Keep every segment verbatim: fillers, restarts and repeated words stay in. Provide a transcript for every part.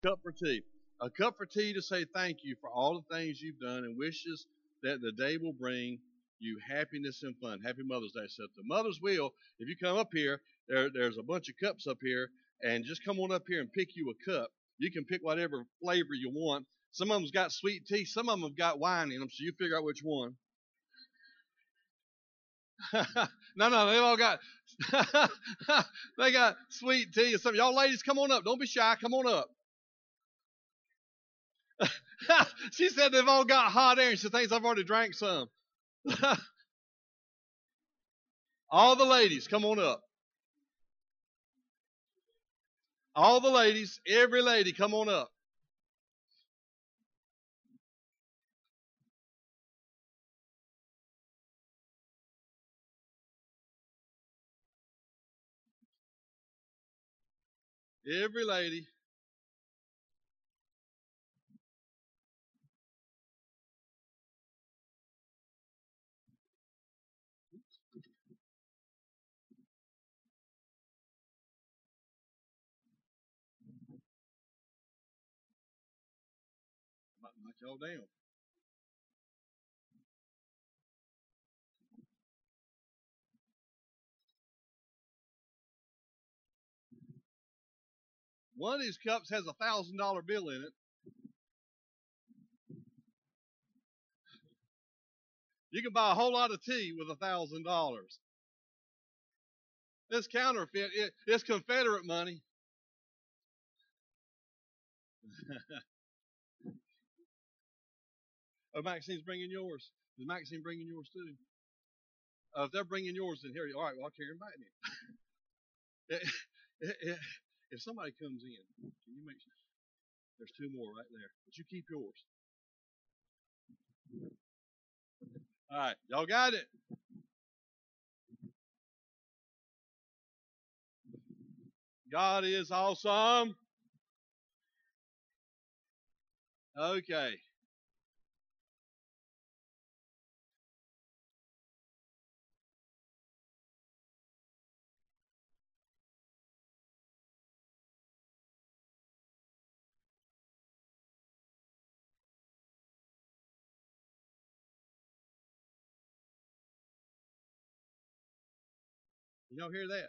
cup for tea. A cup for tea to say thank you for all the things you've done and wishes that the day will bring you happiness and fun. Happy Mother's Day. So the Mother's Wheel, if you come up here, there, there's a bunch of cups up here, and just come on up here and pick you a cup. You can pick whatever flavor you want. Some of them's got sweet tea. Some of them have got wine in them, so you figure out which one. no, no, they all got they got sweet tea and something. Y'all ladies, come on up. Don't be shy. Come on up. She said they've all got hot air, and she thinks I've already drank some. All the ladies, come on up. All the ladies, every lady, come on up. Every lady. About to knock y'all down. One of these cups has a thousand dollar bill in it. You can buy a whole lot of tea with a thousand dollars. It's counterfeit. It, it's Confederate money. Oh, Maxine's bringing yours. Is Maxine bringing yours too? Uh, if they're bringing yours, then here you. All right, well, I'll carry them back then. If somebody comes in, can you make sure? There's two more right there, but you keep yours. All right, y'all got it. God is awesome. Okay. Y'all hear that?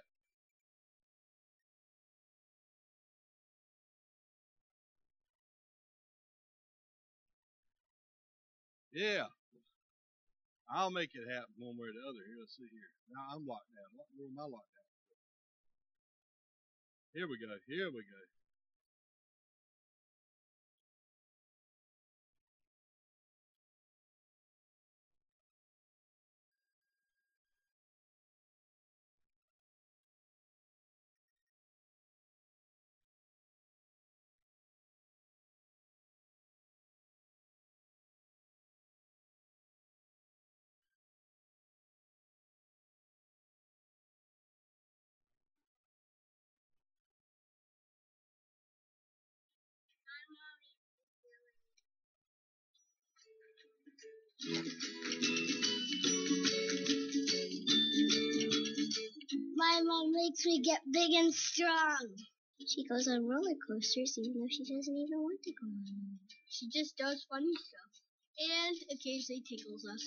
Yeah. I'll make it happen one way or the other. Here, let's see here. Now I'm locked down. Where am I locked down? Here we go. Here we go. My mom makes me get big and strong. She goes on roller coasters even though she doesn't even want to go on them. She just does funny stuff and occasionally tickles us.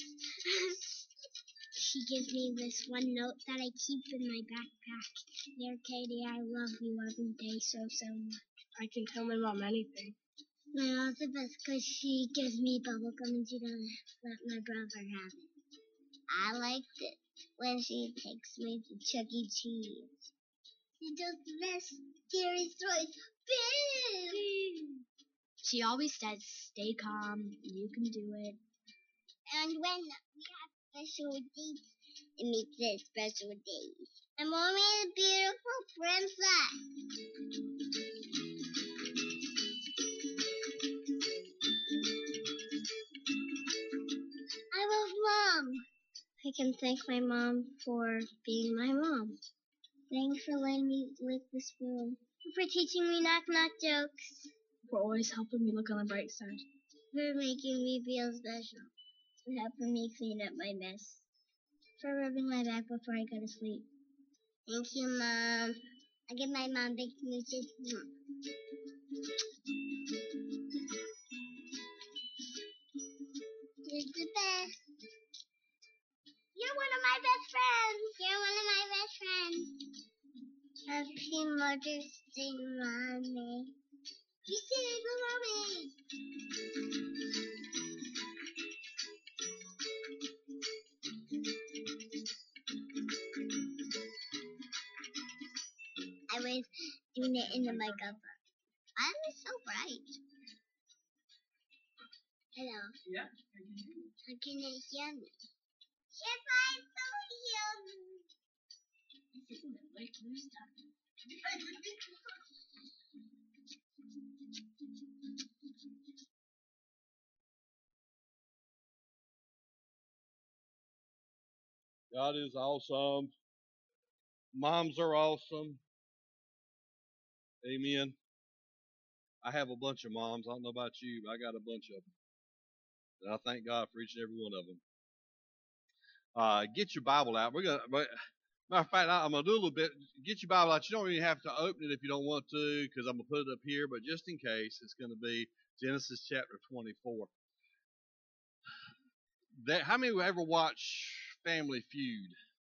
She gives me this one note that I keep in my backpack. Dear Katie, I love you every day so, so much. I can tell my mom anything. My mom's the best because she gives me bubblegum and she doesn't let my brother have it. I liked it when she takes me to Chuck E. Cheese. She does the best scary stories. Boo! She always says, stay calm, you can do it. And when we have special dates, it makes it special days. And Mommy is a beautiful princess. I love Mom. I can thank my mom for being my mom. Thanks for letting me lick the spoon. For teaching me knock-knock jokes. For always helping me look on the bright side. For making me feel special. For helping me clean up my mess. For rubbing my back before I go to sleep. Thank you, Mom. I give my mom big smooches. is the best. You're one of my best friends. You're one of my best friends. Happy Mother's Day, Mommy. You say it for Mommy. I was doing it in the makeup. Why is it so bright? Hello. Yeah. How can it hear me? She's fine, so hear me. This isn't a lick loose stuff. God is awesome. Moms are awesome. Amen. I have a bunch of moms. I don't know about you, but I got a bunch of them. And I thank God for each and every one of them. Uh, get your Bible out. We're gonna. But, matter of fact, I, I'm gonna do a little bit. Get your Bible out. You don't even have to open it if you don't want to, because I'm gonna put it up here. But just in case, it's gonna be Genesis chapter twenty-four. That, how many of you ever watch Family Feud?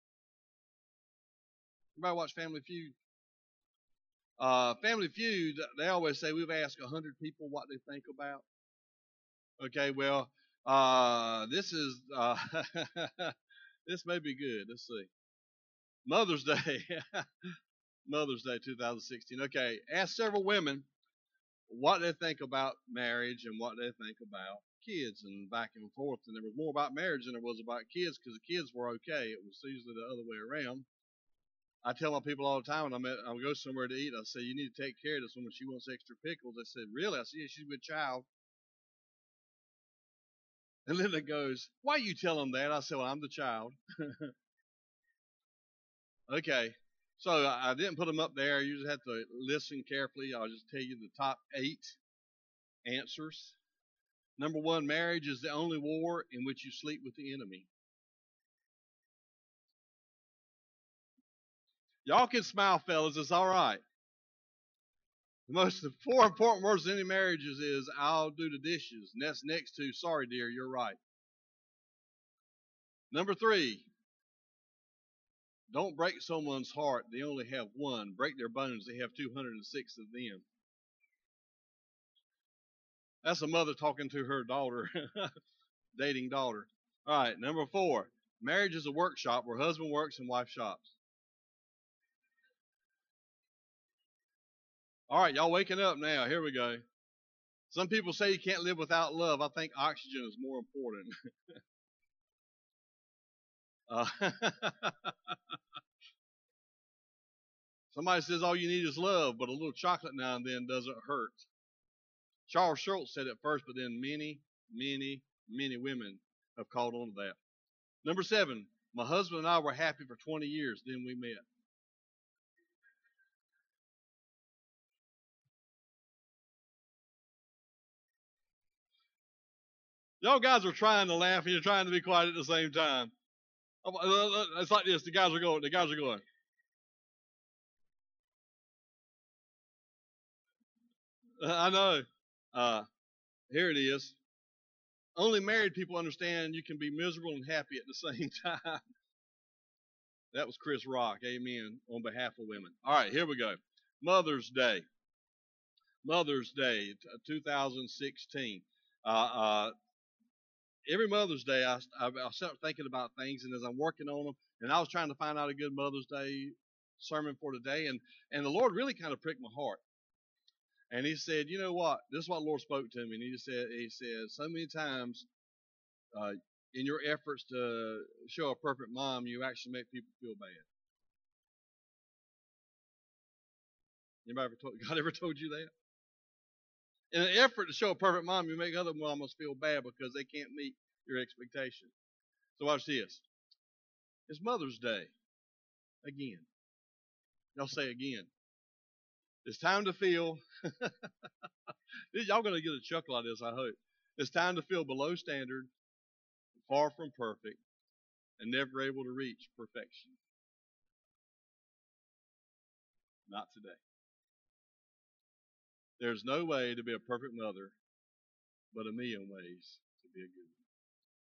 Everybody watch Family Feud? Uh, Family Feud, they always say we've asked a hundred people what they think about. Okay, well, uh, this is uh, this may be good. Let's see. Mother's Day, Mother's Day, two thousand sixteen. Okay, ask several women what they think about marriage and what they think about kids, and back and forth. And there was more about marriage than there was about kids, because the kids were okay. It was usually the other way around. I tell my people all the time when I'm at, I'll go somewhere to eat, I say, you need to take care of this woman. She wants extra pickles. They said, really? I said, yeah, she's a good child. And Linda goes, why you tell them that? I said, well, I'm the child. Okay. So I didn't put them up there. You just have to listen carefully. I'll just tell you the top eight answers. Number one, marriage is the only war in which you sleep with the enemy. Y'all can smile, fellas. It's all right. The most the four important words in any marriages is I'll do the dishes. And that's next to sorry, dear, you're right. Number three, don't break someone's heart. They only have one. Break their bones. They have two hundred six of them. That's a mother talking to her daughter, dating daughter. All right, number four, marriage is a workshop where husband works and wife shops. All right, y'all waking up now. Here we go. Some people say you can't live without love. I think oxygen is more important. uh, Somebody says all you need is love, but a little chocolate now and then doesn't hurt. Charles Schultz said it first, but then many, many, many women have caught on to that. Number seven, my husband and I were happy for twenty years, then we met. Y'all guys are trying to laugh and you're trying to be quiet at the same time. It's like this. The guys are going. The guys are going. I know. Uh, here it is. Only married people understand you can be miserable and happy at the same time. That was Chris Rock. Amen. On behalf of women. All right, here we go. Mother's Day. Mother's Day, two thousand sixteen. Uh, uh, every Mother's Day, I, I, I start thinking about things, and as I'm working on them, and I was trying to find out a good Mother's Day sermon for today, and, and the Lord really kind of pricked my heart. And he said, you know what? This is what the Lord spoke to me. And he just said, he said, so many times uh, in your efforts to show a perfect mom, you actually make people feel bad. Anybody ever told, God ever told you that? In an effort to show a perfect mom, you make other mamas feel bad because they can't meet your expectations. So watch this. It's Mother's Day. Again. Y'all say again. It's time to feel. Y'all going to get a chuckle out of this, I hope. It's time to feel below standard, far from perfect, and never able to reach perfection. Not today. There's no way to be a perfect mother, but a million ways to be a good one.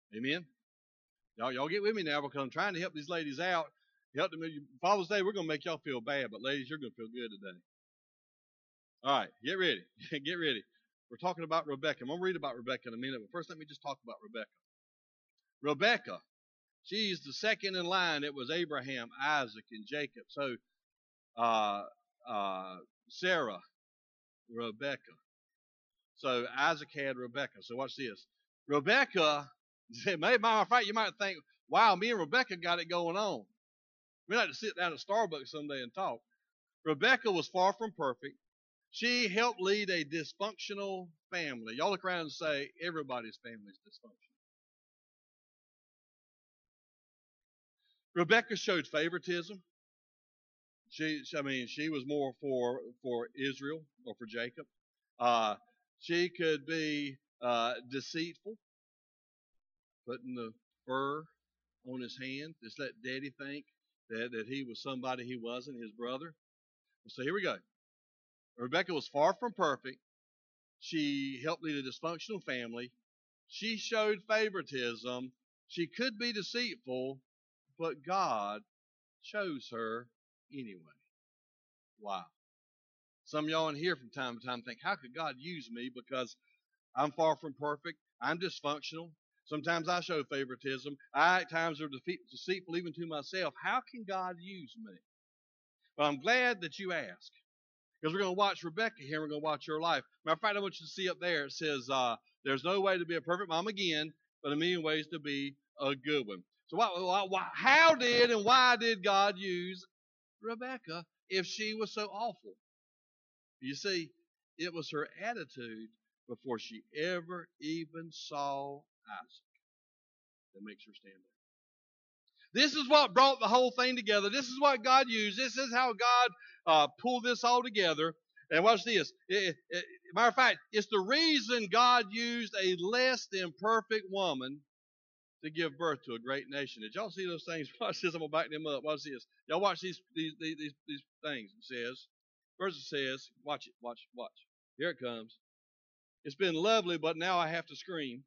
Amen? Y'all, y'all get with me now because I'm trying to help these ladies out. Help them. Father's Day, we're going to make y'all feel bad, but ladies, you're going to feel good today. All right, get ready. Get ready. We're talking about Rebecca. I'm going to read about Rebecca in a minute, but first let me just talk about Rebecca. Rebecca, she's the second in line. It was Abraham, Isaac, and Jacob. So, uh, uh, Sarah, Rebecca. So Isaac had Rebecca. So watch this. Rebecca, matter of fact, you might think, wow, me and Rebecca got it going on. We'd like to sit down at Starbucks someday and talk. Rebecca was far from perfect. She helped lead a dysfunctional family. Y'all look around and say, everybody's family is dysfunctional. Rebecca showed favoritism. She, I mean, she was more for for Israel or for Jacob. Uh, she could be uh, deceitful, putting the fur on his hand. Just let Daddy think that, that he was somebody he wasn't, his brother. So here we go. Rebecca was far from perfect. She helped lead a dysfunctional family. She showed favoritism. She could be deceitful, but God chose her anyway. Wow. Some of y'all in here from time to time think, how could God use me? Because I'm far from perfect. I'm dysfunctional. Sometimes I show favoritism. I at times are deceitful even to myself. How can God use me? Well, I'm glad that you asked. Because we're going to watch Rebecca here, and we're going to watch her life. Matter of fact, I want you to see up there, it says, uh, there's no way to be a perfect mom again, but a million ways to be a good one. So what, what, how did and why did God use Rebecca if she was so awful? You see, it was her attitude before she ever even saw Isaac that makes her stand there. This is what brought the whole thing together. This is what God used. This is how God uh, pulled this all together. And watch this. It, it, matter of fact, it's the reason God used a less than perfect woman to give birth to a great nation. Did y'all see those things? Watch this. I'm going to back them up. Watch this. Y'all watch these these these, these things. It says, first it says, watch it, watch, watch. Here it comes. It's been lovely, but now I have to scream.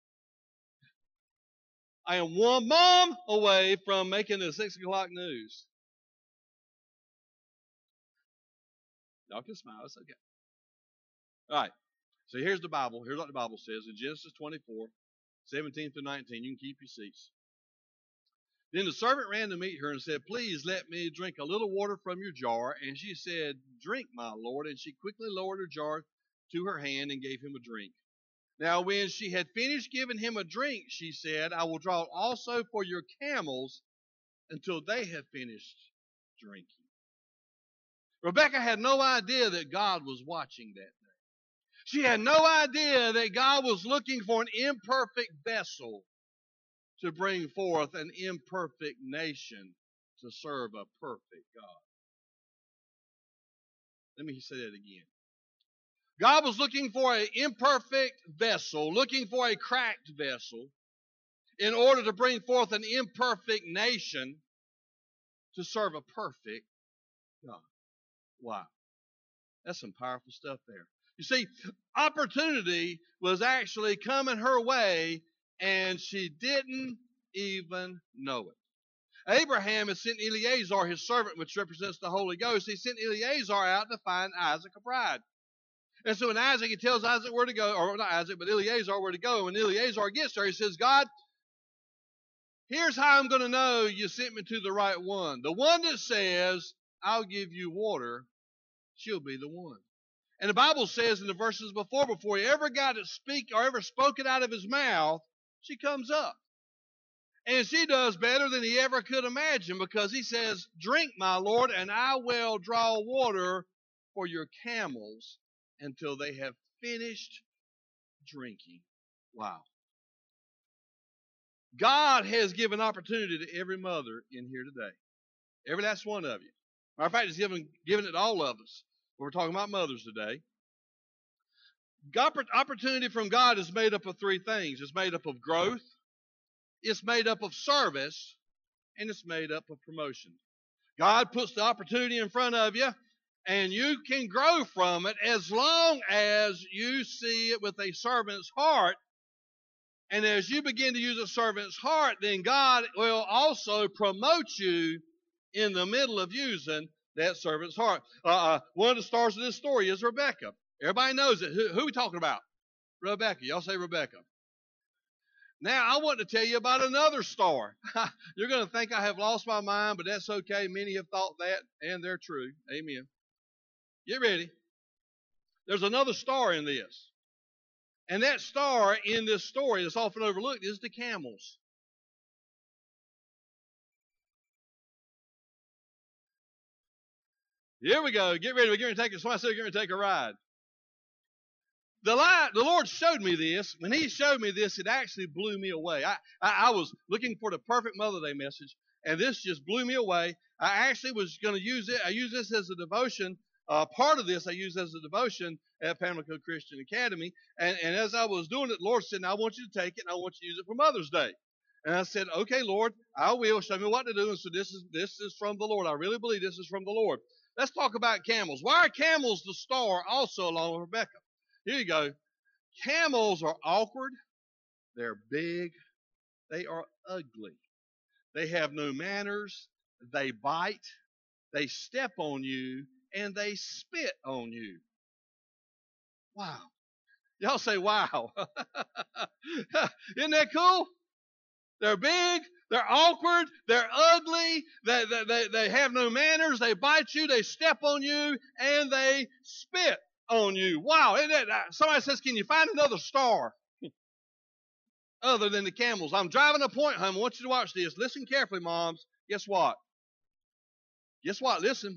I am one mom away from making the six o'clock news. Y'all can smile. It's okay. All right. So here's the Bible. Here's what the Bible says in Genesis twenty-four, seventeen through nineteen. You can keep your seats. Then the servant ran to meet her and said, please let me drink a little water from your jar. And she said, drink, my lord. And she quickly lowered her jar to her hand and gave him a drink. Now, when she had finished giving him a drink, she said, I will draw also for your camels until they have finished drinking. Rebecca had no idea that God was watching that day. She had no idea that God was looking for an imperfect vessel to bring forth an imperfect nation to serve a perfect God. Let me say that again. God was looking for an imperfect vessel, looking for a cracked vessel, in order to bring forth an imperfect nation to serve a perfect God. Wow. That's some powerful stuff there. You see, opportunity was actually coming her way, and she didn't even know it. Abraham had sent Eleazar, his servant, which represents the Holy Ghost. He sent Eleazar out to find Isaac a bride. And so when Isaac, he tells Isaac where to go, or not Isaac, but Eleazar where to go. And when Eleazar gets there, he says, God, here's how I'm going to know you sent me to the right one. The one that says, I'll give you water, she'll be the one. And the Bible says in the verses before, before he ever got to speak or ever spoke it out of his mouth, she comes up. And she does better than he ever could imagine, because he says, drink, my Lord, and I will draw water for your camels until they have finished drinking. Wow. God has given opportunity to every mother in here today. Every last one of you. Matter of fact, He's given, given it to all of us. We're talking about mothers today. God, opportunity from God is made up of three things. It's made up of growth, it's made up of service, and it's made up of promotion. God puts the opportunity in front of you, and you can grow from it as long as you see it with a servant's heart And as you begin to use a servant's heart, then God will also promote you in the middle of using that servant's heart. Uh, uh, one of the stars of this story is Rebecca. Everybody knows it. Who, who are we talking about? Rebecca. Y'all say Rebecca. Now, I want to tell you about another star. You're going to think I have lost my mind, but that's okay. Many have thought that, and they're true. Amen. Get ready. There's another star in this. And that star in this story that's often overlooked is the camels. Here we go. Get ready. We're going to take it. Somebody said we're going to take a ride. The, light, the Lord showed me this. When He showed me this, it actually blew me away. I, I, I was looking for the perfect Mother's Day message, and this just blew me away. I actually was going to use it. I use this as a devotion. Uh, part of this I use as a devotion at Pamlico Christian Academy. And, and as I was doing it, the Lord said, "Now I want you to take it, and I want you to use it for Mother's Day." And I said, "Okay, Lord, I will. Show me what to do." And so this is this is from the Lord. I really believe this is from the Lord. Let's talk about camels. Why are camels the star also along with Rebecca? Here you go. Camels are awkward. They're big. They are ugly. They have no manners. They bite. They step on you. And they spit on you. Wow. Y'all say wow. Isn't that cool? They're big. They're awkward. They're ugly. They, they, they, they have no manners. They bite you. They step on you. And they spit on you. Wow. Isn't that, somebody says, "Can you find another star other than the camels?" I'm driving a point home. I want you to watch this. Listen carefully, moms. Guess what? Guess what? Listen.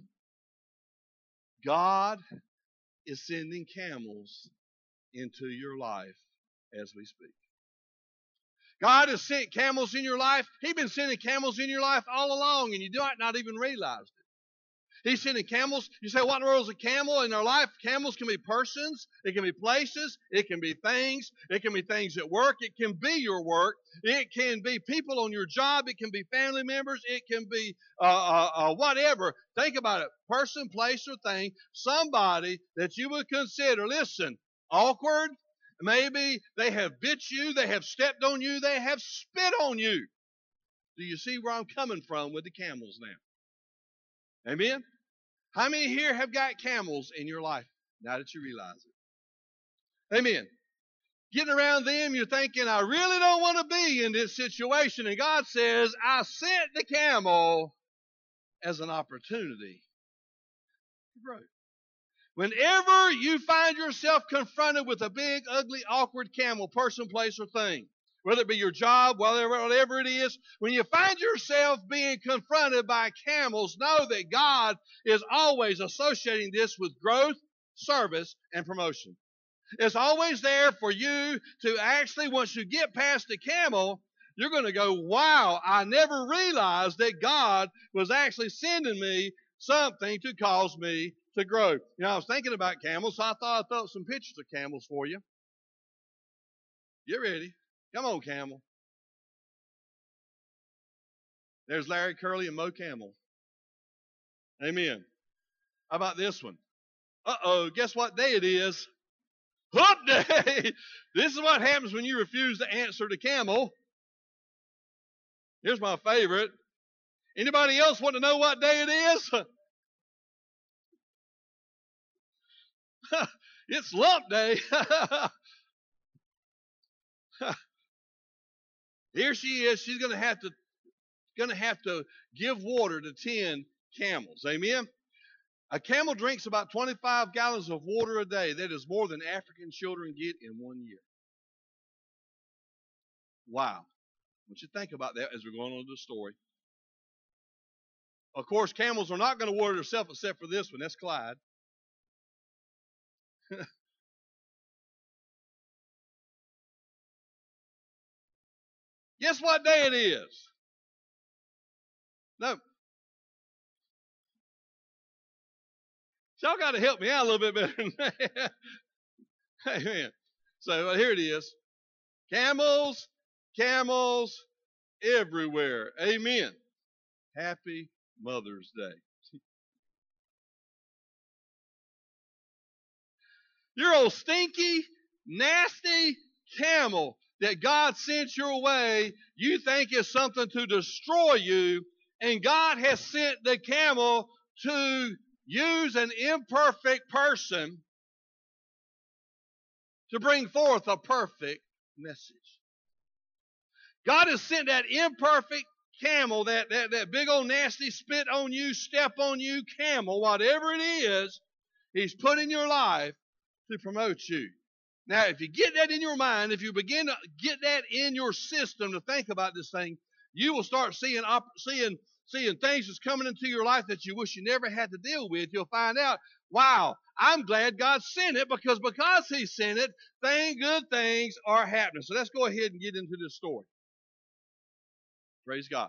God is sending camels into your life as we speak. God has sent camels in your life. He's been sending camels in your life all along, and you might not even realize it. He's sending camels. You say, "What in the world is a camel?" In our life, camels can be persons. It can be places. It can be things. It can be things at work. It can be your work. It can be people on your job. It can be family members. It can be uh, uh, uh, whatever. Think about it. Person, place, or thing. Somebody that you would consider, listen, awkward. Maybe they have bit you. They have stepped on you. They have spit on you. Do you see where I'm coming from with the camels now? Amen? How many here have got camels in your life now that you realize it? Amen. Getting around them, you're thinking, "I really don't want to be in this situation." And God says, "I sent the camel as an opportunity to grow." Whenever you find yourself confronted with a big, ugly, awkward camel, person, place, or thing, whether it be your job, whatever, whatever it is, when you find yourself being confronted by camels, know that God is always associating this with growth, service, and promotion. It's always there for you to actually, once you get past the camel, you're going to go, "Wow, I never realized that God was actually sending me something to cause me to grow." You know, I was thinking about camels, so I thought I'd throw up some pictures of camels for you. Get ready. Come on, camel. There's Larry Curly and Mo Camel. Amen. How about this one? Uh-oh, guess what day it is? Hump Day! This is what happens when you refuse to answer the camel. Here's my favorite. Anybody else want to know what day it is? It's Lump Day. Here she is. She's going to have to going to have to give water to ten camels. Amen. A camel drinks about twenty-five gallons of water a day. That is more than African children get in one year. Wow. I want you to think about that as we're going on to the story. Of course, camels are not going to water themselves except for this one. That's Clyde. Guess what day it is? No. Y'all got to help me out a little bit better than that. Amen. So uh, here it is. Camels, camels everywhere. Amen. Happy Mother's Day. Your old stinky, nasty camel that God sent your way, you think is something to destroy you, and God has sent the camel to use an imperfect person to bring forth a perfect message. God has sent that imperfect camel, that, that, that big old nasty spit on you, step on you camel, whatever it is, He's put in your life to promote you. Now, if you get that in your mind, if you begin to get that in your system to think about this thing, you will start seeing seeing seeing things that's coming into your life that you wish you never had to deal with. You'll find out, wow, I'm glad God sent it, because because He sent it, thing, good things are happening. So let's go ahead and get into this story. Praise God.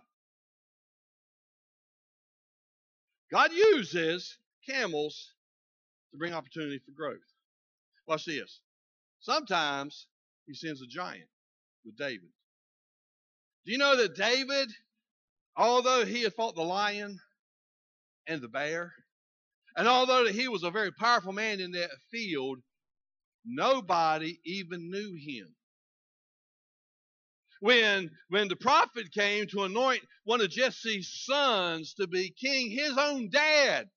God uses camels to bring opportunity for growth. Watch this. Sometimes He sends a giant with David. Do you know that David, although he had fought the lion and the bear, and although he was a very powerful man in that field, nobody even knew him. When, when the prophet came to anoint one of Jesse's sons to be king, his own dad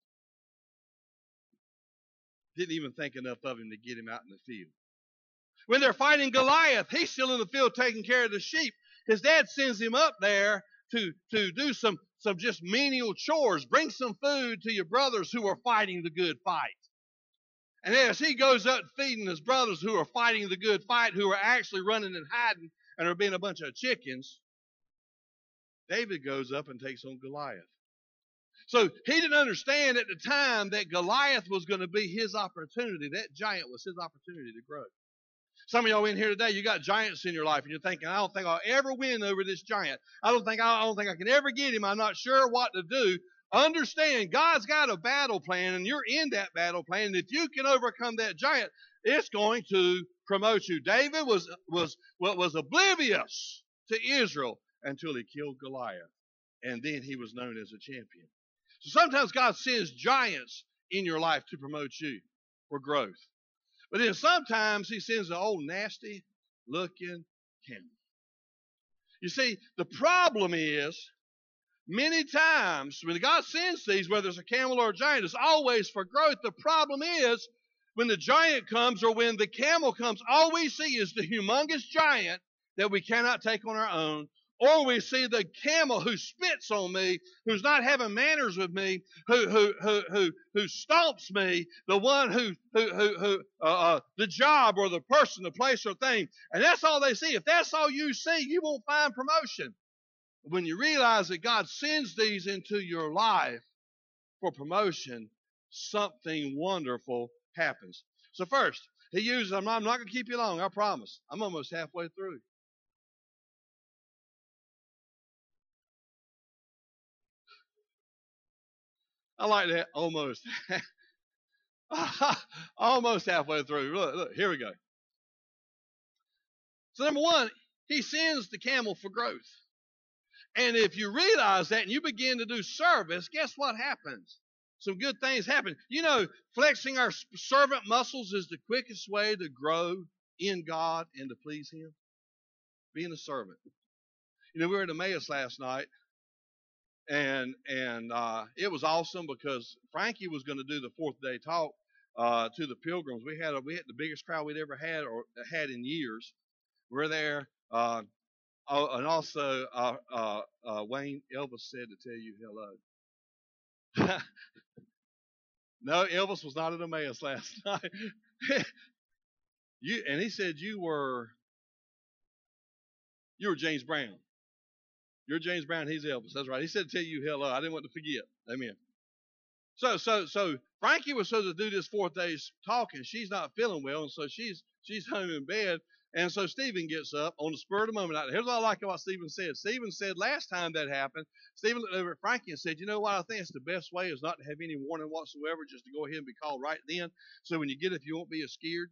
didn't even think enough of him to get him out in the field. When they're fighting Goliath, he's still in the field taking care of the sheep. His dad sends him up there to, to do some, some just menial chores. Bring some food to your brothers who are fighting the good fight. And as he goes up feeding his brothers who are fighting the good fight, who are actually running and hiding and are being a bunch of chickens, David goes up and takes on Goliath. So he didn't understand at the time that Goliath was going to be his opportunity. That giant was his opportunity to grow. Some of y'all in here today, you got giants in your life, and you're thinking, I don't think I'll ever win over this giant. I don't think I, I don't think I can ever get him. I'm not sure what to do. Understand, God's got a battle plan, and you're in that battle plan. And if you can overcome that giant, it's going to promote you. David was was was oblivious to Israel until he killed Goliath, and then he was known as a champion. So sometimes God sends giants in your life to promote you for growth. But then sometimes He sends an old nasty looking camel. You see, the problem is, many times when God sends these, whether it's a camel or a giant, it's always for growth. The problem is, when the giant comes or when the camel comes, all we see is the humongous giant that we cannot take on our own. Or we see the camel who spits on me, who's not having manners with me, who who who who who stomps me, the one who who who, who uh, uh, the job or the person, the place or thing, and that's all they see. If that's all you see, you won't find promotion. When you realize that God sends these into your life for promotion, something wonderful happens. So first, He uses. I'm not, I'm not going to keep you long. I promise. I'm almost halfway through. I like that. Almost. Almost halfway through. Look, look, here we go. So number one, He sends the camel for growth. And if you realize that and you begin to do service, guess what happens? Some good things happen. You know, flexing our servant muscles is the quickest way to grow in God and to please Him. Being a servant. You know, we were at Emmaus last night. And and uh, it was awesome because Frankie was going to do the fourth day talk uh, to the pilgrims. We had a, we had the biggest crowd we'd ever had or had in years. We're there, uh, oh, and also uh, uh, uh, Wayne Elvis said to tell you hello. No, Elvis was not at Emmaus last night. you and he said you were you were James Brown. You're James Brown, he's Elvis. That's right. He said to tell you hello. I didn't want to forget. Amen. So so so Frankie was supposed to do this fourth day's talking. She's not feeling well, and so she's she's home in bed. And so Stephen gets up on the spur of the moment. Here's what I like about Stephen said. Stephen said last time that happened, Stephen looked over at Frankie and said, you know what, I think it's the best way is not to have any warning whatsoever, just to go ahead and be called right then. So when you get it, you won't be as scared.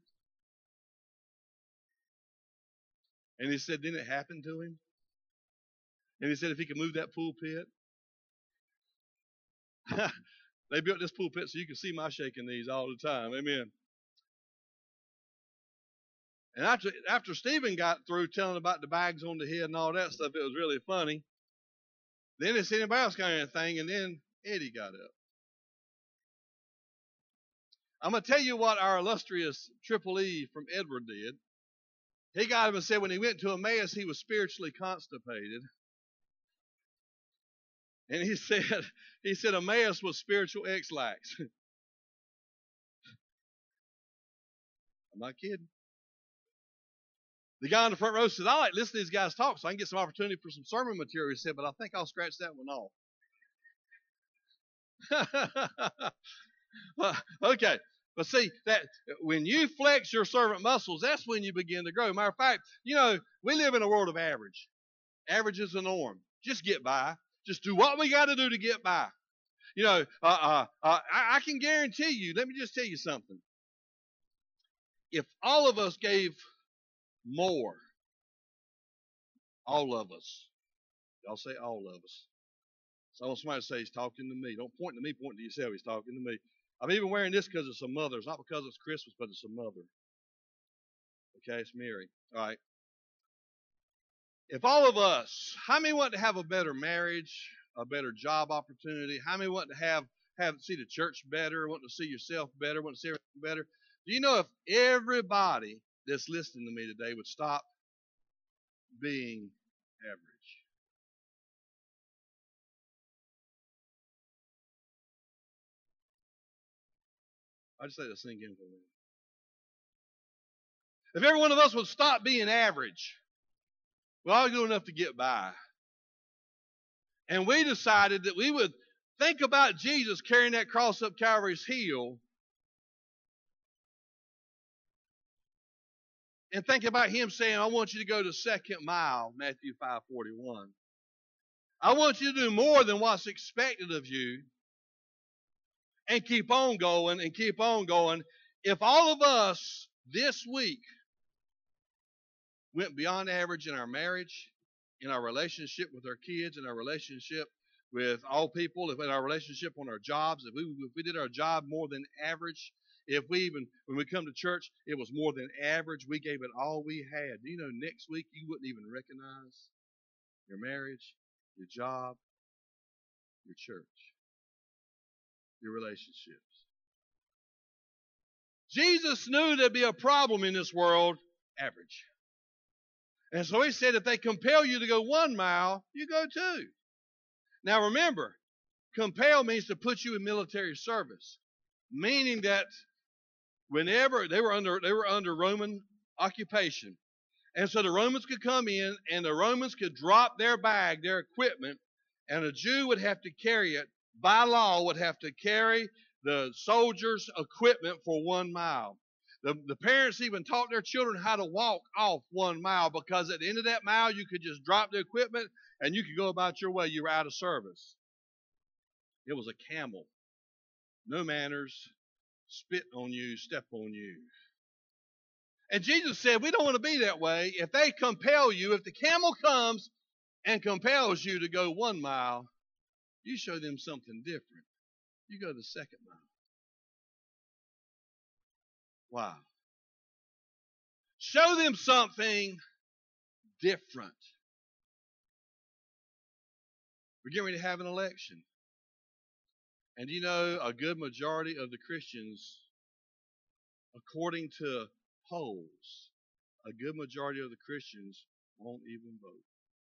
And he said, didn't it happen to him? And he said if he could move that pulpit. They built this pulpit so you can see my shaking knees all the time. Amen. And after after Stephen got through telling about the bags on the head and all that stuff, it was really funny. Then it's anybody else got anything, and then Eddie got up. I'm going to tell you what our illustrious Triple E from Edward did. He got him and said when he went to Emmaus, he was spiritually constipated. And he said, he said Emmaus was spiritual X-lax. I'm not kidding. The guy in the front row said, I like listening to these guys talk so I can get some opportunity for some sermon material. He said, but I think I'll scratch that one off. Okay. But see, that when you flex your servant muscles, that's when you begin to grow. Matter of fact, you know, we live in a world of average. Average is the norm. Just get by. Just do what we got to do to get by. You know, uh, uh, uh, I, I can guarantee you, let me just tell you something. If all of us gave more, all of us, y'all say all of us. So I want somebody to say he's talking to me. Don't point to me, point to yourself. He's talking to me. I'm even wearing this because it's a mother. It's not because it's Christmas, but it's a mother. Okay, it's Mary. All right. If all of us, how many want to have a better marriage, a better job opportunity? How many want to have, have see the church better, want to see yourself better, want to see everything better? Do you know if everybody that's listening to me today would stop being average? I just let it sink in for a minute. If every one of us would stop being average, well, I do enough to get by. And we decided that we would think about Jesus carrying that cross up Calvary's hill and think about him saying, I want you to go the second mile, Matthew five forty-one. I want you to do more than what's expected of you and keep on going and keep on going. If all of us this week went beyond average in our marriage, in our relationship with our kids, in our relationship with all people, if in our relationship on our jobs, if we if we did our job more than average, if we even, when we come to church, it was more than average, we gave it all we had. Do you know next week you wouldn't even recognize your marriage, your job, your church, your relationships. Jesus knew there'd be a problem in this world, average. And so he said, if they compel you to go one mile, you go two. Now remember, compel means to put you in military service, meaning that whenever they were under they were under Roman occupation, and so the Romans could come in and the Romans could drop their bag, their equipment, and a Jew would have to carry it. By law, would have to carry the soldiers' equipment for one mile. The, the parents even taught their children how to walk off one mile because at the end of that mile, you could just drop the equipment and you could go about your way. You were out of service. It was a camel. No manners, spit on you, step on you. And Jesus said, we don't want to be that way. If they compel you, if the camel comes and compels you to go one mile, you show them something different. You go the second mile. Wow. Show them something different. We're getting ready to have an election. And you know, a good majority of the Christians, according to polls, a good majority of the Christians won't even vote.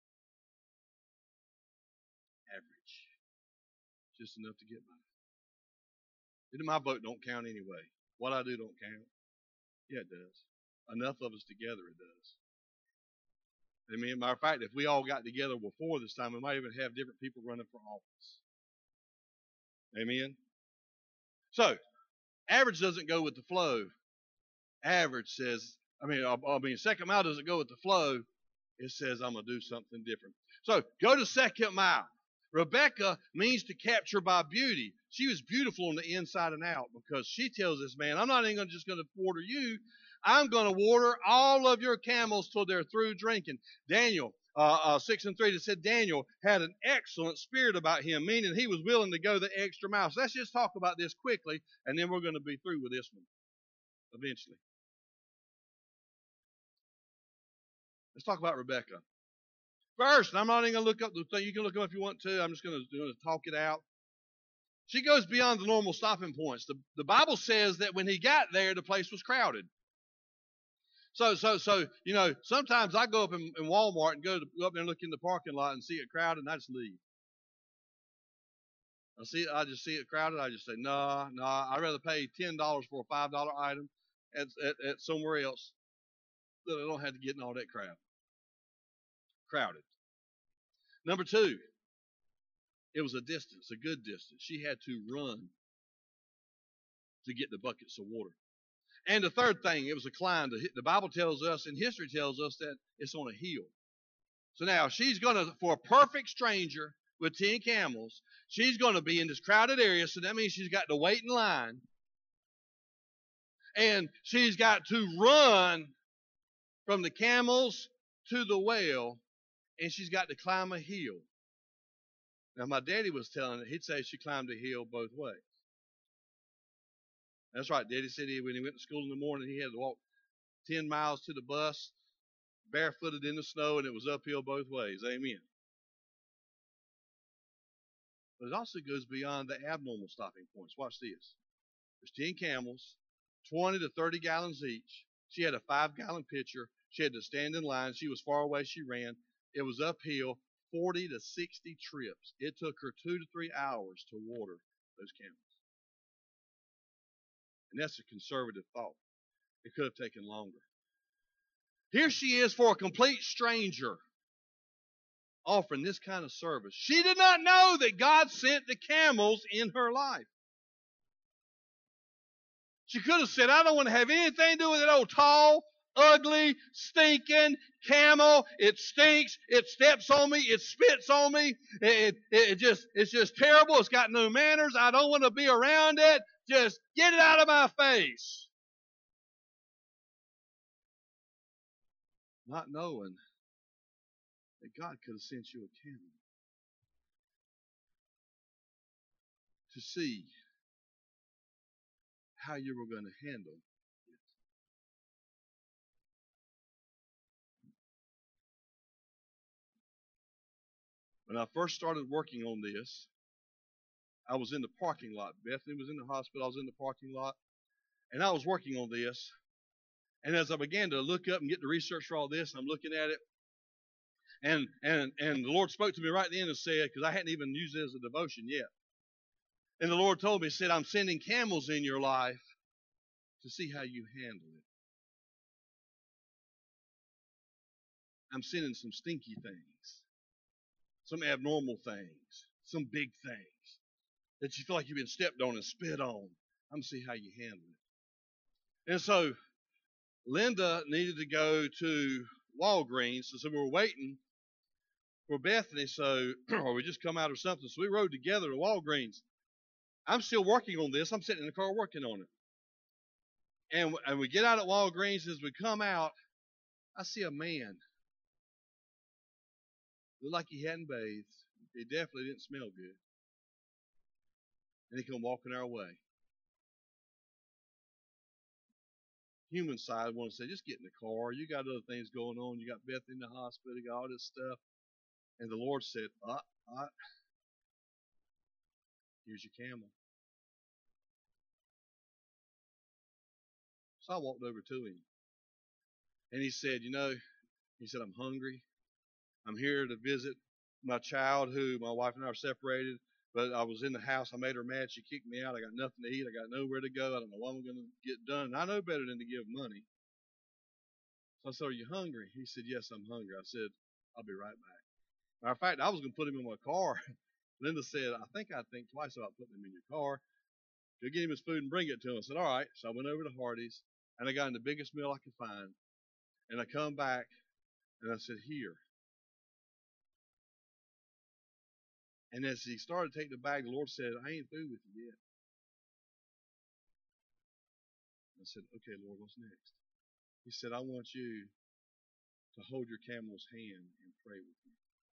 Average. Just enough to get by. Even my vote don't count anyway. What I do don't count. Yeah, it does. Enough of us together, it does. I mean, matter of fact, if we all got together before this time, we might even have different people running for office. Amen? So, average doesn't go with the flow. Average says, I mean, I, I mean, second mile doesn't go with the flow. It says, I'm going to do something different. So, go to second mile. Rebecca means to capture by beauty. She was beautiful on the inside and out because she tells this man, I'm not even just going to water you. I'm going to water all of your camels till they're through drinking. Daniel uh, uh, six and three, that said Daniel had an excellent spirit about him, meaning he was willing to go the extra mile. So let's just talk about this quickly, and then we're going to be through with this one eventually. Let's talk about Rebecca. First, I'm not even going to look up the thing. You can look up if you want to. I'm just going to talk it out. She goes beyond the normal stopping points. The, the Bible says that when he got there, the place was crowded. So, so, so, you know, sometimes I go up in, in Walmart and go, to, go up there and look in the parking lot and see it crowded, and I just leave. I see it, I just see it crowded. I just say, nah, nah. I'd rather pay ten dollars for a five dollar item at, at, at somewhere else than I don't have to get in all that crowd. Crowded. Number two, it was a distance, a good distance. She had to run to get the buckets of water. And the third thing, it was a climb. The Bible tells us, and history tells us, that it's on a hill. So now she's going to, for a perfect stranger with ten camels, she's going to be in this crowded area. So that means she's got to wait in line. And she's got to run from the camels to the well. And she's got to climb a hill. Now, my daddy was telling it, he'd say she climbed a hill both ways. That's right. Daddy said he, when he went to school in the morning, he had to walk ten miles to the bus, barefooted in the snow, and it was uphill both ways. Amen. But it also goes beyond the abnormal stopping points. Watch this. There's ten camels, twenty to thirty gallons each. She had a five-gallon pitcher. She had to stand in line. She was far away. She ran. It was uphill, forty to sixty trips. It took her two to three hours to water those camels. And that's a conservative thought. It could have taken longer. Here she is for a complete stranger offering this kind of service. She did not know that God sent the camels in her life. She could have said, I don't want to have anything to do with that old tall, ugly, stinking camel. It stinks. It steps on me. It spits on me. It, it, it just, it's just terrible. It's got no manners. I don't want to be around it. Just get it out of my face. Not knowing that God could have sent you a camel to see how you were going to handle it. When I first started working on this, I was in the parking lot. Bethany was in the hospital. I was in the parking lot. And I was working on this. And as I began to look up and get the research for all this, I'm looking at it. And and and the Lord spoke to me right then and said, because I hadn't even used it as a devotion yet. And the Lord told me, he said, I'm sending camels in your life to see how you handle it. I'm sending some stinky things, some abnormal things, some big things that you feel like you've been stepped on and spit on. I'm going to see how you handle it. And so Linda needed to go to Walgreens, so we were waiting for Bethany, so or we just come out or something. So we rode together to Walgreens. I'm still working on this. I'm sitting in the car working on it. And, and we get out at Walgreens. As we come out, I see a man. Looked like he hadn't bathed. He definitely didn't smell good. And he come walking our way. Human side wants to say, just get in the car. You got other things going on. You got Beth in the hospital. You got all this stuff. And the Lord said, uh, uh, here's your camel. So I walked over to him. And he said, you know, he said, I'm hungry. I'm here to visit my child who my wife and I are separated. But I was in the house. I made her mad. She kicked me out. I got nothing to eat. I got nowhere to go. I don't know what I'm going to get done. And I know better than to give money. So I said, are you hungry? He said, yes, I'm hungry. I said, I'll be right back. Matter of fact, I was going to put him in my car. Linda said, I think I'd think twice about putting him in your car. Go get him his food and bring it to him. I said, all right. So I went over to Hardee's, and I got him the biggest meal I could find. And I come back, and I said, here. And as he started to take the bag, the Lord said, I ain't through with you yet. I said, okay, Lord, what's next? He said, I want you to hold your camel's hand and pray with me.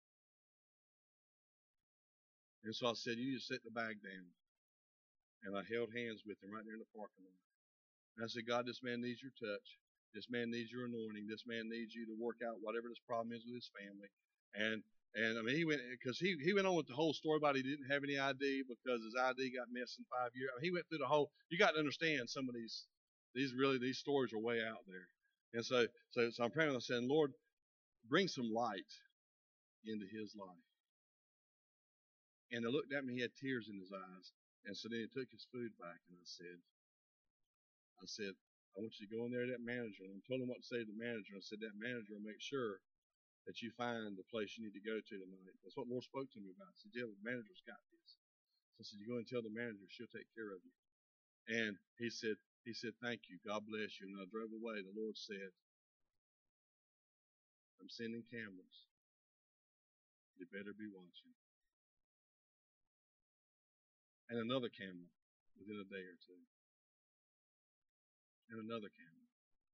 And so I said, you need to set the bag down. And I held hands with him right there in the parking lot. And I said, God, this man needs your touch. This man needs your anointing. This man needs you to work out whatever this problem is with his family. And and I mean, he went because he he went on with the whole story about he didn't have any I D because his I D got missed in five years. I mean, he went through the whole. You got to understand some of these these really these stories are way out there. And so so so I'm praying and saying, Lord, bring some light into his life. And he looked at me. He had tears in his eyes. And so then he took his food back, and I said, I said, I want you to go in there to that manager. And I told him what to say to the manager. I said, that manager will make sure that you find the place you need to go to tonight. That's what the Lord spoke to me about. He said, yeah, the manager's got this. So I said, you go and tell the manager, she'll take care of you. And he said, he said, thank you. God bless you. And I drove away. The Lord said, I'm sending cameras. You better be watching. And another camera within a day or two. And another camera.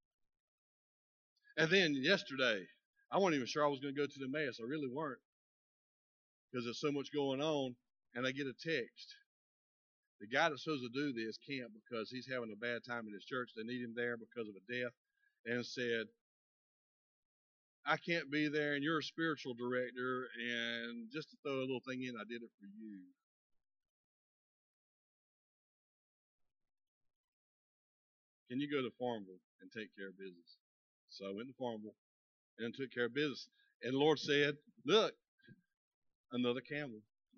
And then yesterday, I wasn't even sure I was going to go to the mass. I really weren't. Because there's so much going on. And I get a text. The guy that's supposed to do this can't because he's having a bad time in his church. They need him there because of a death. And said, I can't be there, and you're a spiritual director. And just to throw a little thing in, I did it for you. Can you go to Farmville and take care of business? So I went to Farmville and took care of business. And the Lord said, look, another camel.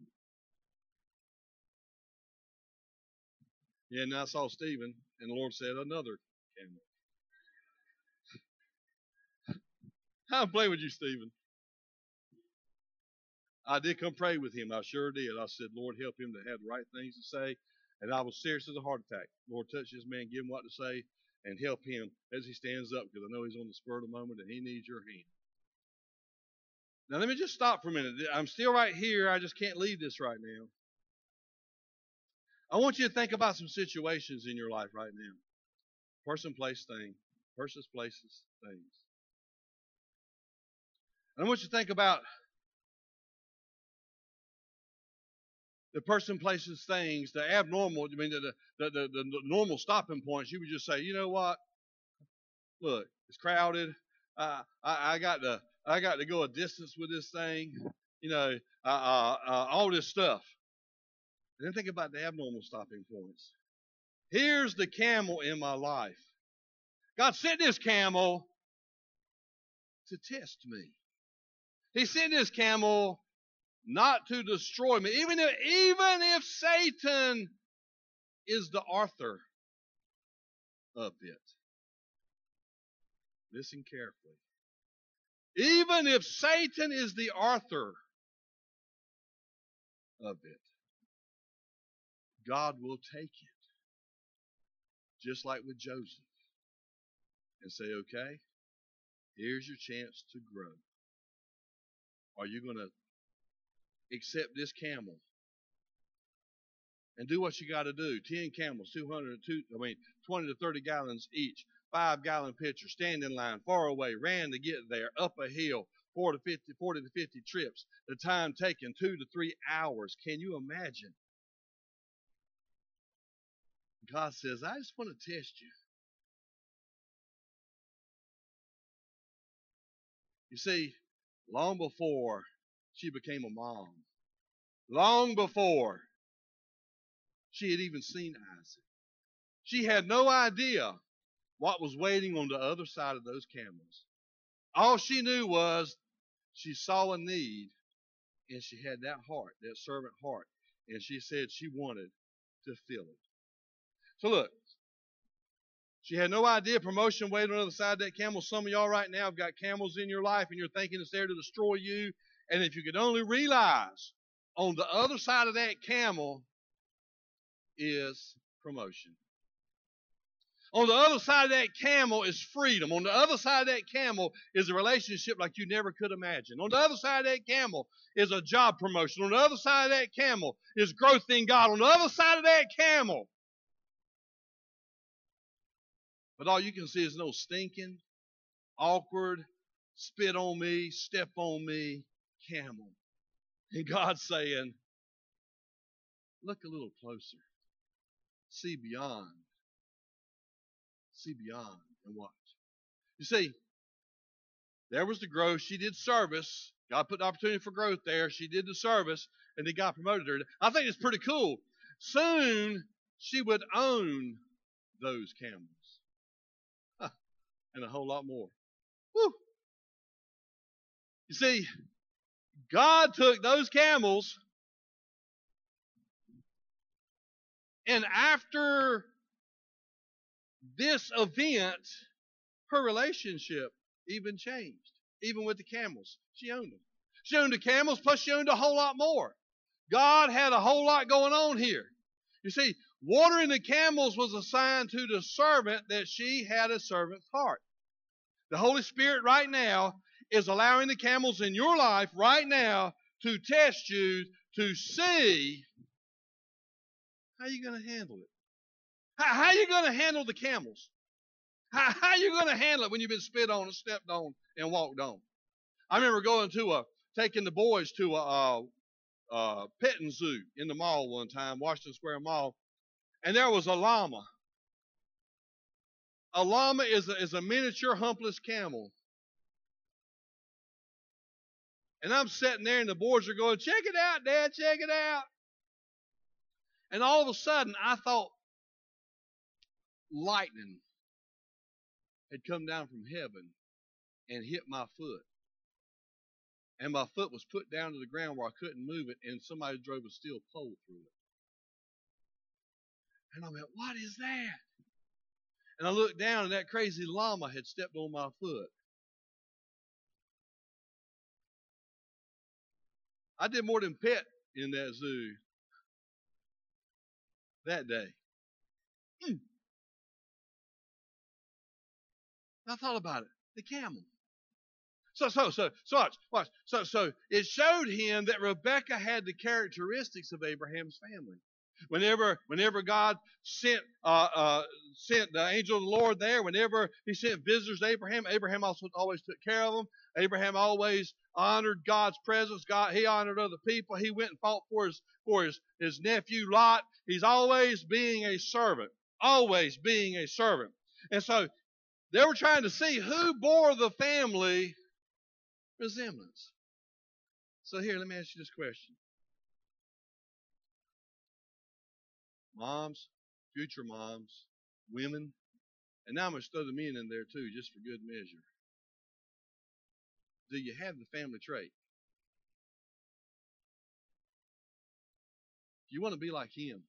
Yeah, and I saw Stephen, and the Lord said, another camel. I'm playing with you, Stephen. I did come pray with him. I sure did. I said, Lord, help him to have the right things to say. And I was serious as a heart attack. Lord, touch this man, give him what to say, and help him as he stands up, because I know he's on the spur of the moment and he needs your hand. Now, let me just stop for a minute. I'm still right here. I just can't leave this right now. I want you to think about some situations in your life right now. Person, place, thing. Persons, places, things. And I want you to think about the person, places, things, the abnormal, I mean, the, the, the, the, the normal stopping points. You would just say, you know what? Look, it's crowded. Uh, I, I got to, I got to go a distance with this thing. You know, uh, uh, uh, all this stuff. And then think about the abnormal stopping points. Here's the camel in my life. God sent this camel to test me. He sent this camel not to destroy me. Even if, even if Satan is the author of it. Listen carefully. Even if Satan is the author of it, God will take it. Just like with Joseph. And say, okay, here's your chance to grow. Are you going to accept this camel and do what you got to do? Ten camels, two hundred, two, I mean, twenty to thirty gallons each, five gallon pitcher, stand in line, far away, ran to get there, up a hill, forty to fifty, forty to fifty trips, the time taken two to three hours. Can you imagine? God says, I just want to test you. You see, long before she became a mom, long before she had even seen Isaac, she had no idea what was waiting on the other side of those camels. All she knew was she saw a need, and she had that heart, that servant heart, and she said she wanted to fill it. So look, she had no idea promotion waiting on the other side of that camel. Some of y'all right now have got camels in your life, and you're thinking it's there to destroy you. And if you could only realize on the other side of that camel is promotion. On the other side of that camel is freedom. On the other side of that camel is a relationship like you never could imagine. On the other side of that camel is a job promotion. On the other side of that camel is growth in God. On the other side of that camel, but all you can see is no stinking, awkward, spit on me, step on me camel. And God's saying, look a little closer. See beyond. See beyond and watch. You see, there was the growth. She did service. God put the opportunity for growth there. She did the service, and then God promoted her. I think it's pretty cool. Soon, she would own those camels. Huh, and a whole lot more. Woo. You see, God took those camels, and after this event, her relationship even changed. Even with the camels. She owned them. She owned the camels, plus she owned a whole lot more. God had a whole lot going on here. You see, watering the camels was a sign to the servant that she had a servant's heart. The Holy Spirit right now is allowing the camels in your life right now to test you to see how you're going to handle it. How, how are you going to handle the camels? How, how are you going to handle it when you've been spit on and stepped on and walked on? I remember going to a, taking the boys to a, a, a petting zoo in the mall one time, Washington Square Mall, and there was a llama. A llama is a, is a miniature humpless camel. And I'm sitting there and the boys are going, check it out, Dad, check it out. And all of a sudden, I thought lightning had come down from heaven and hit my foot. And my foot was put down to the ground where I couldn't move it, and somebody drove a steel pole through it. And I went, what is that? And I looked down, and that crazy llama had stepped on my foot. I did more than pet in that zoo that day. Mm. I thought about it. The camel. So, so, so, so, watch, watch. So, so, it showed him that Rebekah had the characteristics of Abraham's family. Whenever, whenever God sent, uh, uh, sent the angel of the Lord there, whenever He sent visitors to Abraham, Abraham also always took care of them. Abraham always honored God's presence. God, he honored other people. He went and fought for his, for his, his nephew Lot. He's always being a servant. Always being a servant. And so, they were trying to see who bore the family resemblance. So here, let me ask you this question. Moms, future moms, women, and now I'm going to throw the men in there too, just for good measure. Do you have the family trait? If you want to be like Him,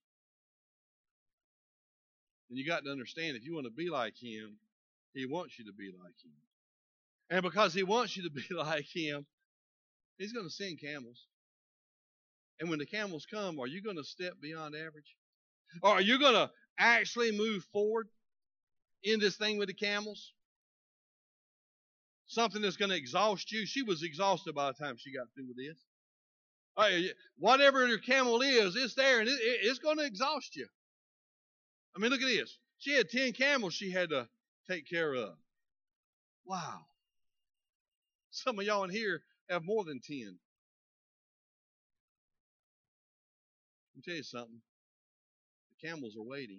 then you got to understand, if you want to be like Him, He wants you to be like Him. And because He wants you to be like Him, He's going to send camels. And when the camels come, are you going to step beyond average? Or are you going to actually move forward in this thing with the camels? Something that's going to exhaust you. She was exhausted by the time she got through with this. Right, whatever your camel is, it's there, and it, it, it's going to exhaust you. I mean, look at this. She had ten camels she had to take care of. Wow. Some of y'all in here have more than ten. Let me tell you something. The camels are waiting.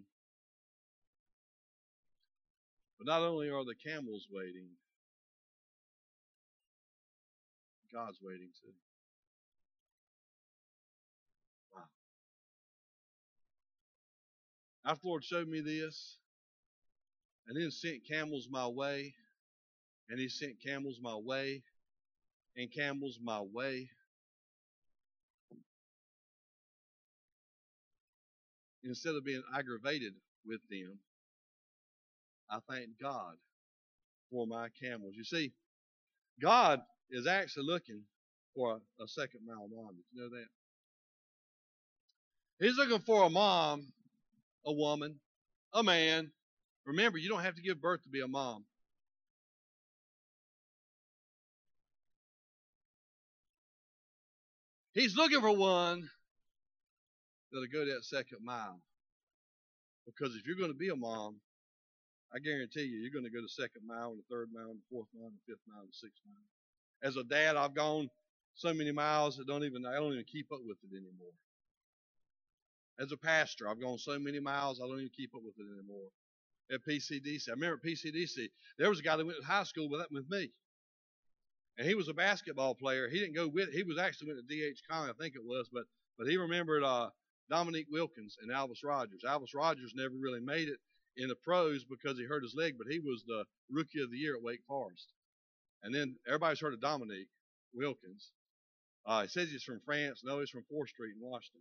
But not only are the camels waiting, God's waiting too. Wow. After the Lord showed me this, and then sent camels my way, and He sent camels my way, and camels my way. Instead of being aggravated with them, I thank God for my camels. You see, God is actually looking for a, a second mile mom. Did you know that? He's looking for a mom, a woman, a man. Remember, you don't have to give birth to be a mom. He's looking for one that'll go that second mile. Because if you're going to be a mom, I guarantee you, you're going to go the second mile, and the third mile, and the fourth mile, and the fifth mile, and the sixth mile. As a dad, I've gone so many miles that don't even I don't even keep up with it anymore. As a pastor, I've gone so many miles I don't even keep up with it anymore. at P C D C. I remember at P C D C, there was a guy that went to high school with, with me. And he was a basketball player. He didn't go with, he was actually went to D H Conley, I think it was, but but he remembered uh, Dominique Wilkins and Alvis Rogers. Alvis Rogers never really made it in the pros because he hurt his leg, but he was the rookie of the year at Wake Forest. And then everybody's heard of Dominique Wilkins. Uh, he says he's from France. No, he's from fourth Street in Washington.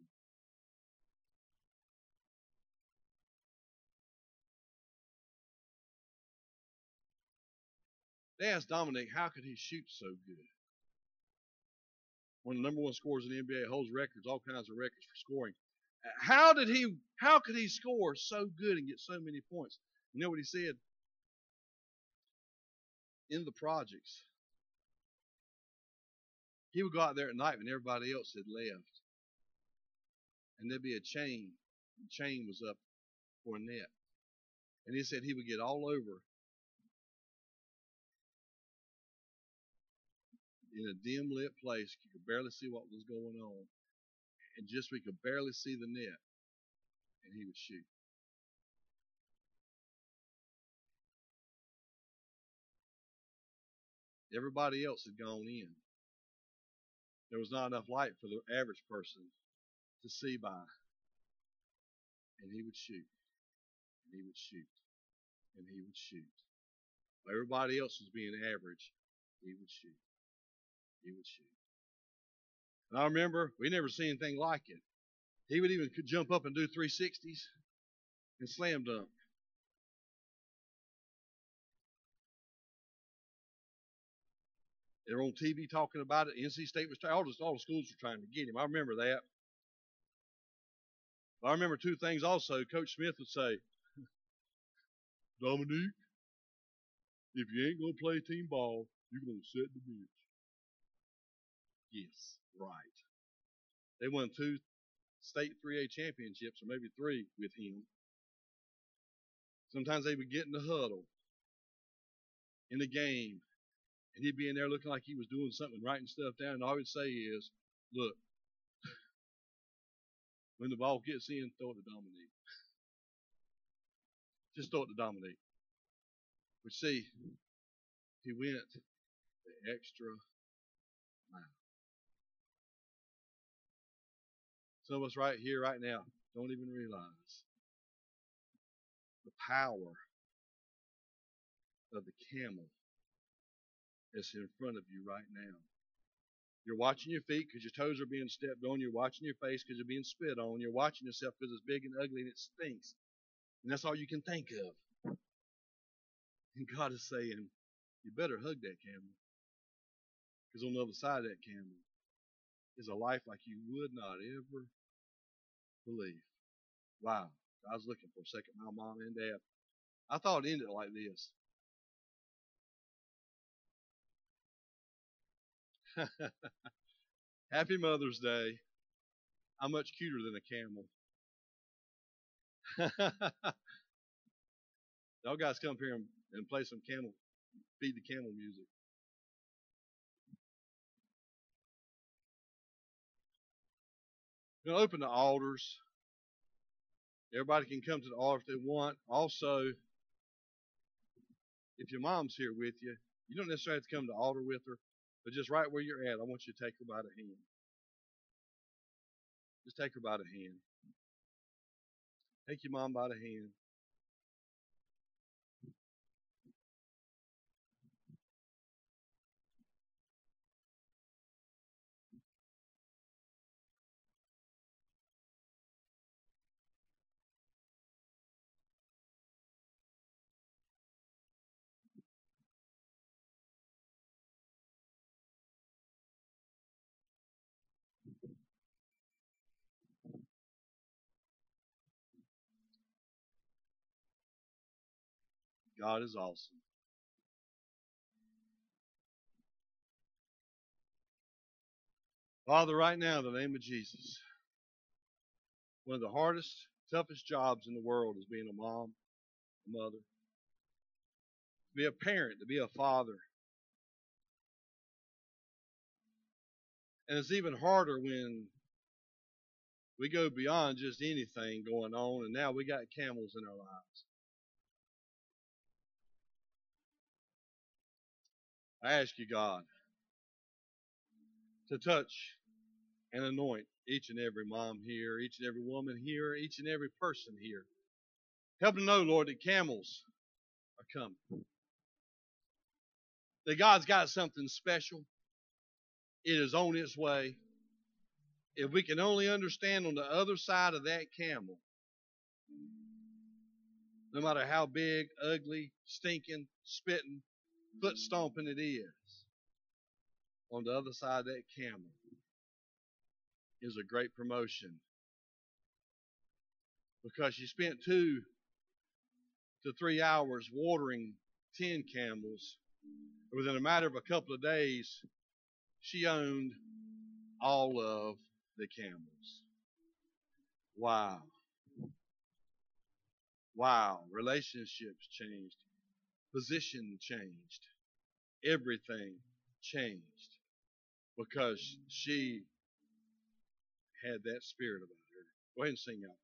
They asked Dominique, how could he shoot so good? One of the number one scorers in the N B A, holds records, all kinds of records for scoring. How did he? How could he score so good and get so many points? You know what he said? In the projects, he would go out there at night when everybody else had left, and there'd be a chain. The chain was up for a net, and he said he would get all over in a dim lit place. You could barely see what was going on, and just we could barely see the net, and he would shoot. Everybody else had gone in. There was not enough light for the average person to see by. And he would shoot. And he would shoot. And he would shoot. While everybody else was being average, he would shoot. He would shoot. And I remember, we never seen anything like it. He would even jump up and do three sixties and slam dunk. They were on T V talking about it. N C State was trying, all the, all the schools were trying to get him. I remember that. But I remember two things also. Coach Smith would say, Dominique, if you ain't going to play team ball, you're going to sit the bench. Yes, right. They won two state three A championships, or maybe three, with him. Sometimes they would get in the huddle in the game, and he'd be in there looking like he was doing something, writing stuff down. And all he'd say is, look, when the ball gets in, throw it to Dominique. Just throw it to Dominique. But see, he went the extra mile. Some of us right here, right now, don't even realize the power of the camel that's in front of you right now. You're watching your feet because your toes are being stepped on. You're watching your face because you're being spit on. You're watching yourself because it's big and ugly and it stinks. And that's all you can think of. And God is saying, you better hug that camel. Because on the other side of that camel is a life like you would not ever believe. Wow. I was looking for a second, my mom and dad. I thought it ended like this. Happy Mother's Day. I'm much cuter than a camel. Y'all guys come up here and, and play some camel, feed the camel music. We're going to open the altars. Everybody can come to the altar if they want. Also, if your mom's here with you, you don't necessarily have to come to the altar with her, but just right where you're at, I want you to take her by the hand. Just take her by the hand. Take your mom by the hand. God is awesome. Father, right now, in the name of Jesus, one of the hardest, toughest jobs in the world is being a mom, a mother, to be a parent, to be a father. And it's even harder when we go beyond just anything going on, and now we got camels in our lives. I ask you, God, to touch and anoint each and every mom here, each and every woman here, each and every person here. Help them know, Lord, that camels are coming. That God's got something special. It is on its way. If we can only understand on the other side of that camel, no matter how big, ugly, stinking, spitting, foot stomping it is, on the other side of that camel is a great promotion. Because she spent two to three hours watering ten camels. Within a matter of a couple of days, she owned all of the camels. Wow. Wow. Relationships changed. Position changed. Everything changed because she had that spirit about her. Go ahead and sing out.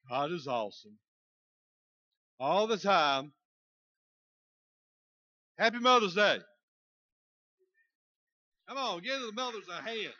God is awesome. All the time. Happy Mother's Day. Come on, give the mothers a hand.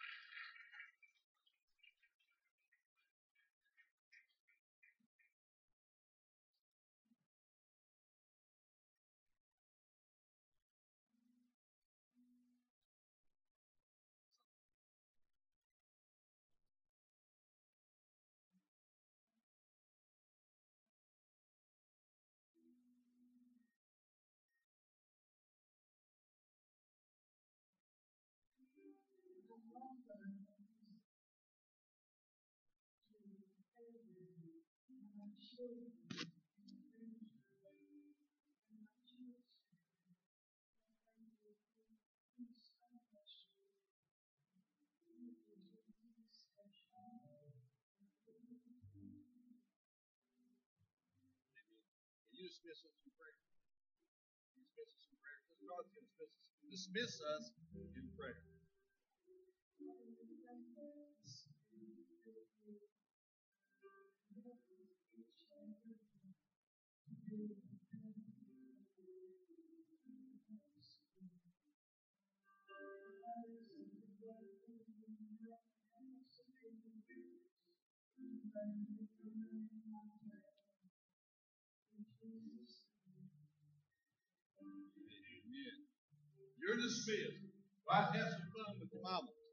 Can you dismiss us in prayer? Can you dismiss us in prayer? Because God's going to dismiss us in prayer. Amen. You're dismissed. Go out and have some fun with your mama.